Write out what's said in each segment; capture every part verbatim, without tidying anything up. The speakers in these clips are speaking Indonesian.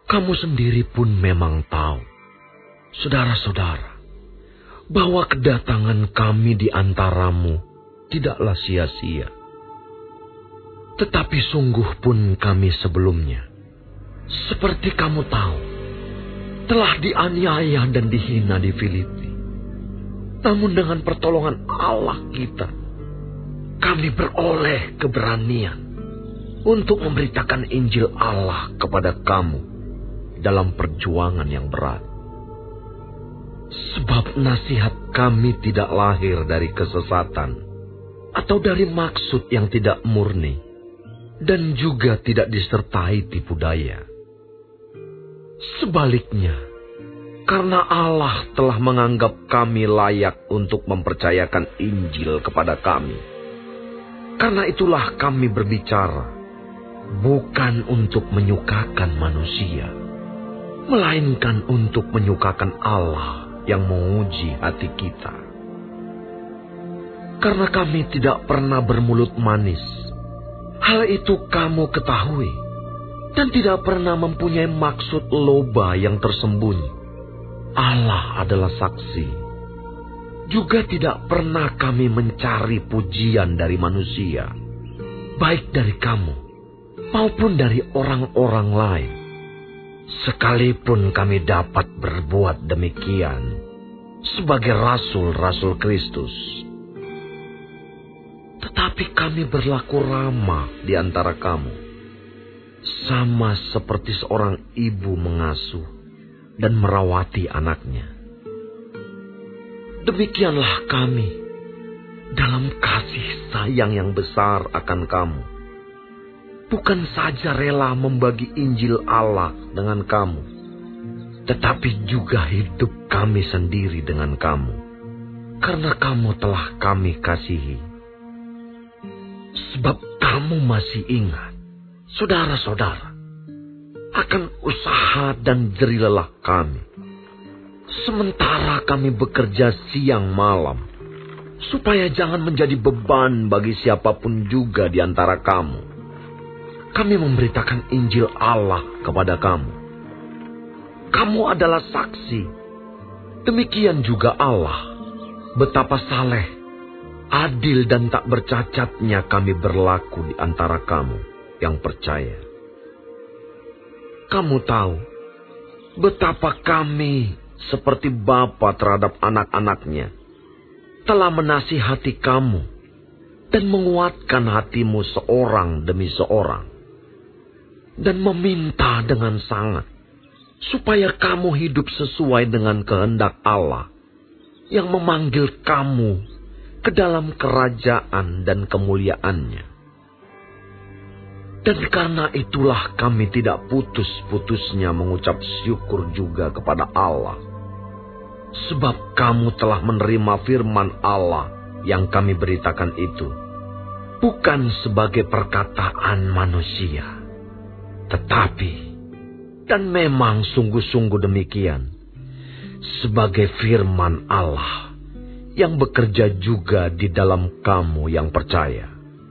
Kamu sendiri pun memang tahu, saudara-saudara, bahwa kedatangan kami di antaramu tidaklah sia-sia. Tetapi sungguh pun kami sebelumnya, seperti kamu tahu, telah dianiaya dan dihina di Filipi. Namun dengan pertolongan Allah kita, kami beroleh keberanian untuk memberitakan Injil Allah kepada kamu dalam perjuangan yang berat. Sebab nasihat kami tidak lahir dari kesesatan atau dari maksud yang tidak murni, dan juga tidak disertai tipu daya. Sebaliknya, karena Allah telah menganggap kami layak untuk mempercayakan Injil kepada kami, karena itulah kami berbicara, bukan untuk menyukakan manusia, melainkan untuk menyukakan Allah yang menguji hati kita. Karena kami tidak pernah bermulut manis, hal itu kamu ketahui, dan tidak pernah mempunyai maksud loba yang tersembunyi. Allah adalah saksi. Juga tidak pernah kami mencari pujian dari manusia, baik dari kamu maupun dari orang-orang lain. Sekalipun kami dapat berbuat demikian sebagai rasul-rasul Kristus. Tetapi kami berlaku ramah di antara kamu, sama seperti seorang ibu mengasuh dan merawati anaknya. Demikianlah kami dalam kasih sayang yang besar akan kamu. Bukan saja rela membagi Injil Allah dengan kamu, tetapi juga hidup kami sendiri dengan kamu, karena kamu telah kami kasihi. Sebab kamu masih ingat, saudara-saudara, akan usaha dan jerih lelah kami, sementara kami bekerja siang malam, supaya jangan menjadi beban bagi siapapun juga di antara kamu. Kami memberitakan Injil Allah kepada kamu. Kamu adalah saksi. Demikian juga Allah, betapa saleh, adil dan tak bercacatnya kami berlaku di antara kamu yang percaya. Kamu tahu betapa kami seperti bapa terhadap anak-anaknya telah menasihati kamu dan menguatkan hatimu seorang demi seorang, dan meminta dengan sangat supaya kamu hidup sesuai dengan kehendak Allah yang memanggil kamu ke dalam kerajaan dan kemuliaannya. Dan karena itulah kami tidak putus-putusnya mengucap syukur juga kepada Allah, sebab kamu telah menerima firman Allah yang kami beritakan itu, bukan sebagai perkataan manusia, tetapi, dan memang sungguh-sungguh demikian, sebagai firman Allah yang bekerja juga di dalam kamu yang percaya.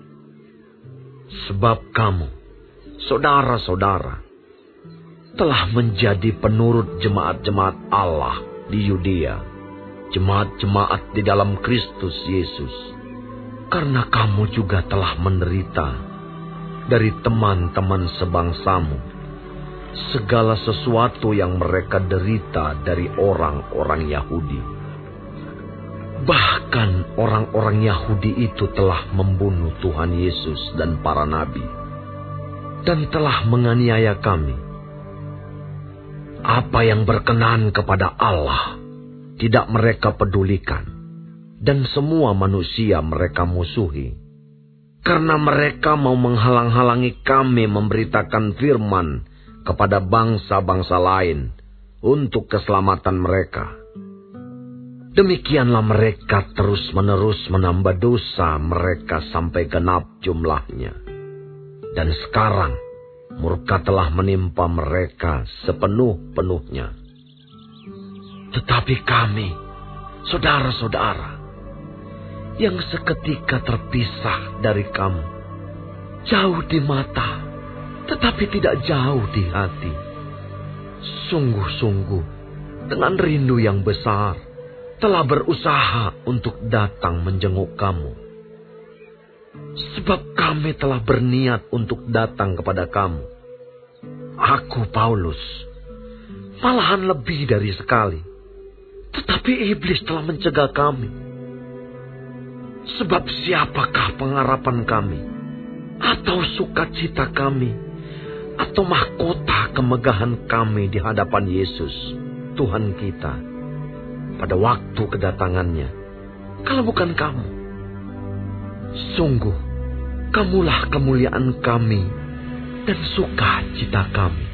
Sebab kamu, saudara-saudara, telah menjadi penurut jemaat-jemaat Allah di Yudea, jemaat-jemaat di dalam Kristus Yesus, karena kamu juga telah menderita dari teman-teman sebangsamu segala sesuatu yang mereka derita dari orang-orang Yahudi. Bahkan orang-orang Yahudi itu telah membunuh Tuhan Yesus dan para nabi, dan telah menganiaya kami. Apa yang berkenan kepada Allah tidak mereka pedulikan, dan semua manusia mereka musuhi, karena mereka mau menghalang-halangi kami memberitakan firman kepada bangsa-bangsa lain untuk keselamatan mereka. Demikianlah mereka terus-menerus menambah dosa mereka sampai genap jumlahnya. Dan sekarang murka telah menimpa mereka sepenuh-penuhnya. Tetapi kami, saudara-saudara, yang seketika terpisah dari kamu, jauh di mata, tetapi tidak jauh di hati, sungguh-sungguh dengan rindu yang besar telah berusaha untuk datang menjenguk kamu. Sebab kami telah berniat untuk datang kepada kamu. Aku, Paulus, malahan lebih dari sekali. Tetapi iblis telah mencegah kami. Sebab siapakah pengharapan kami, atau sukacita kami, atau mahkota kemegahan kami di hadapan Yesus, Tuhan kita, pada waktu kedatangannya, kalau bukan kamu? Sungguh, kamulah kemuliaan kami dan sukacita kami.